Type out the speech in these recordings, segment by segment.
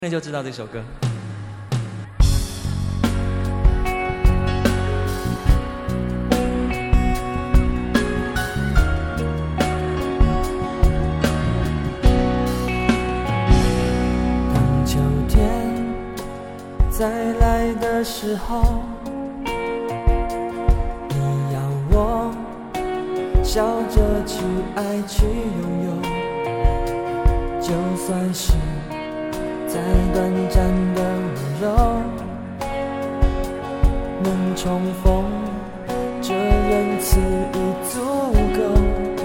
那就知道这首歌。 当秋天再来的时候，你要我笑着去爱去拥有，就算是再短暂的温柔，能重逢这仁慈已足够。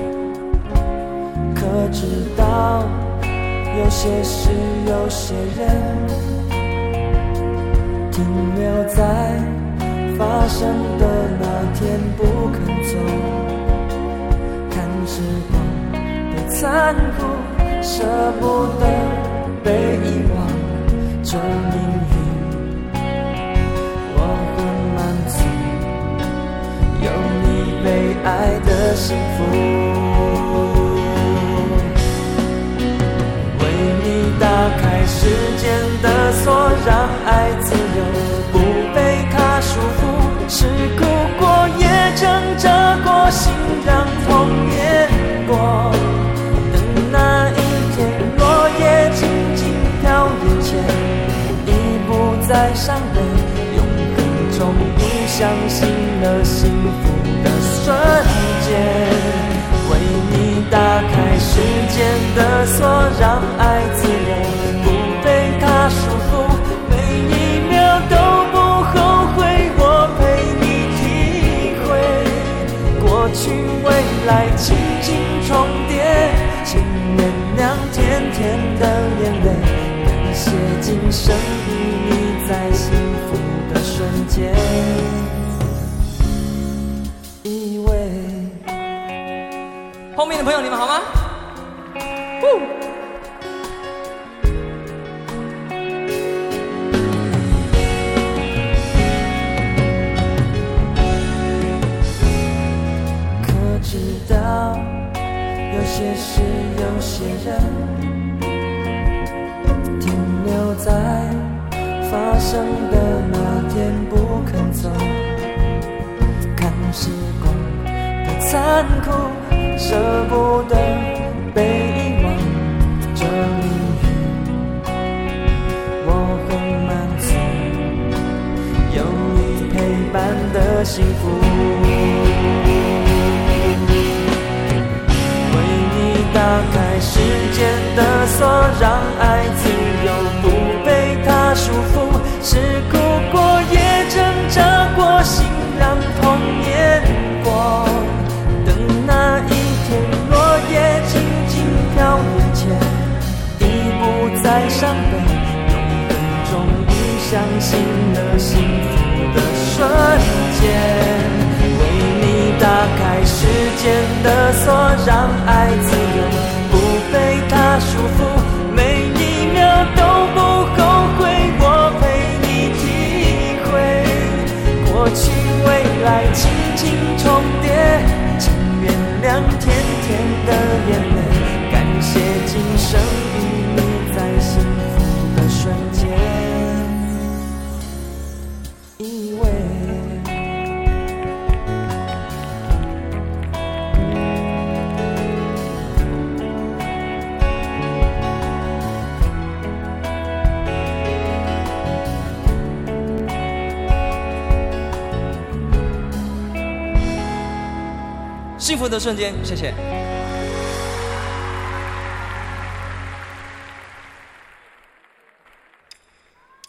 可知道有些事有些人停留在发生的那天不肯走，看时光的残酷，舍不得被遗忘，这命运我很满足，有你被爱的幸福。为你打开时间的锁，让爱自由，不被它束缚，是哭过也挣扎过，心让痛也过，等那一天落叶静静飘眼前，已不再伤悲，永恒终于相信了幸福的瞬间。为你打开时间的锁，让爱自由，不被它束缚，每一秒都不后悔，我陪你体会，过去未来轻轻重叠，请原谅甜甜的眼泪，感谢今生与你在幸福的瞬间依偎。 后面的朋友，你们好吗？ 可知道有些事有些人停留在发生的那天不肯走，看时光的残酷，舍不得被遗忘，这命运我很满足，有你陪伴的幸福。为你打开时间的锁，让爱自由，不被它束缚，是哭过也挣扎过，心让痛也过，那一天落叶静静飘眼前，已不再伤悲，永恒终于相信了幸福的瞬间。为你打开时间的锁，让爱自由，不被它束缚，每一秒都不后悔，我陪你体会，过去未来轻轻重叠，原谅甜甜的眼泪，感谢今生与你在幸福的瞬间依偎。 幸福的瞬间，谢谢。